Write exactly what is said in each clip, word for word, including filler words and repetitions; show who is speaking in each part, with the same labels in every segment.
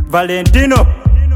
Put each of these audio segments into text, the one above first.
Speaker 1: Valentino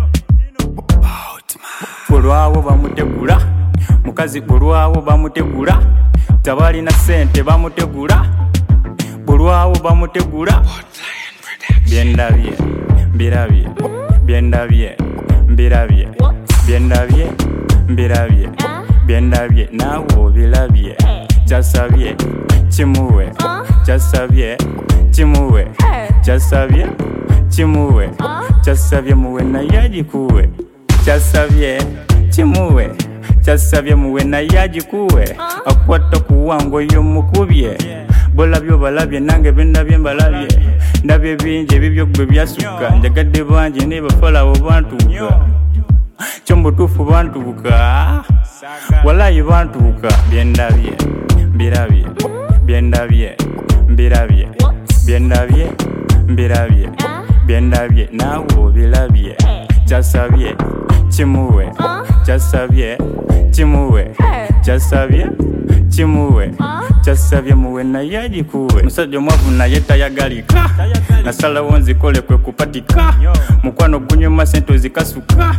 Speaker 1: bulwawo bamutegula mukazi bulwawo bamutegula tabalina sente bamutegula bulwawo bamutegula byendabye mbirabye byendabye mbirabye byendabye mbirabye byendabye nawo bilabye kyasabye kimuwe kyasabye kimuwe kyasabye kimuwe kyasabye muwe naye agikuwe kyasabye kimuwe kyasabye muwe naye agikuwe akwata kuwango y'omukubye bolabye balabye nange bendabye mbalabye ndabye bingi ebibyo gwe byasuka njagadde bangi ne bafalawo bantuuka kyo mutuufu bantuuka walayi bantuuka byendabye mbirabye byendabye mbirabye byendabye mbirabye byendabye nawo bilabye kyasabye kimuwe kyasabye kimuwe kyasabye kimuwe kyasabye muwe naye agikuwe musajja omwavu naye tayagalika nasalawo nzikole kwe kupatika mukwano gunyuma sente zikasuka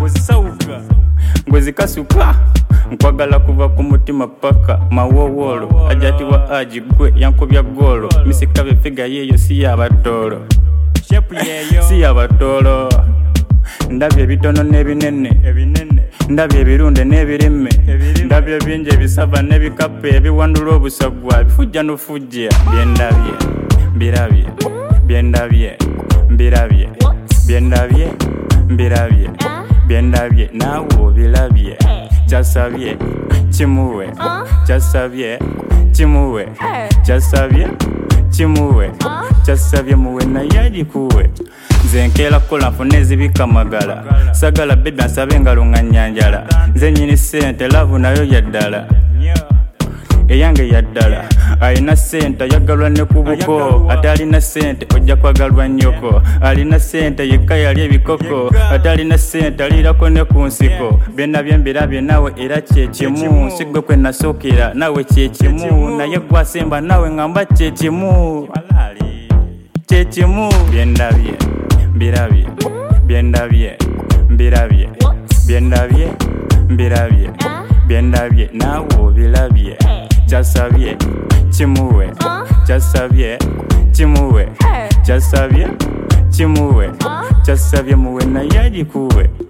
Speaker 1: ngwe zikasuka nkwagala kuva ku mutima paka mawowolo ajatiwa agigwe yankobya golo misikabe figa yeyo si yabatolo si yabatolo ndabye bitono n'ebinene ndabye ebirunde n'ebirime ndabye bingi ebisava n'ebikapu ebiwandula obusagwa bifujja n'ofujja byendabye mbirabye byendabye mbirabye byendabye mbirabye byendabye nawo bilabye kyasabye kimuwe kyasabye kimuwe kyasabye kimuwe kyasabye muwe naye agikuwe nze nkeera kukola nfune ezibika magala sagala bebe nsabe engalo nga nnyanjala nze nnyini ssente lavu nayo yaddala eyange yaddala alina ssente yagalwa ne ku buko ate alina ssente ojja kwagalwa nnyoko alina ssente yekka yali ebikoko ate alina ssente aliirako ne ku nsiko byonna byembirabye nawe era kyekimu sigwe kwe nasookera nawe kyekimu naye gwasemba nawe ngamba kyekimu kyekimu byendabye mbirabye byendabye mbirabye byendabye mbirabye byendabye nawo bilabye kyasabye kimuwe kyasabye kimuwe kyasabye kimuwe kyasabye muwe naye agikuwe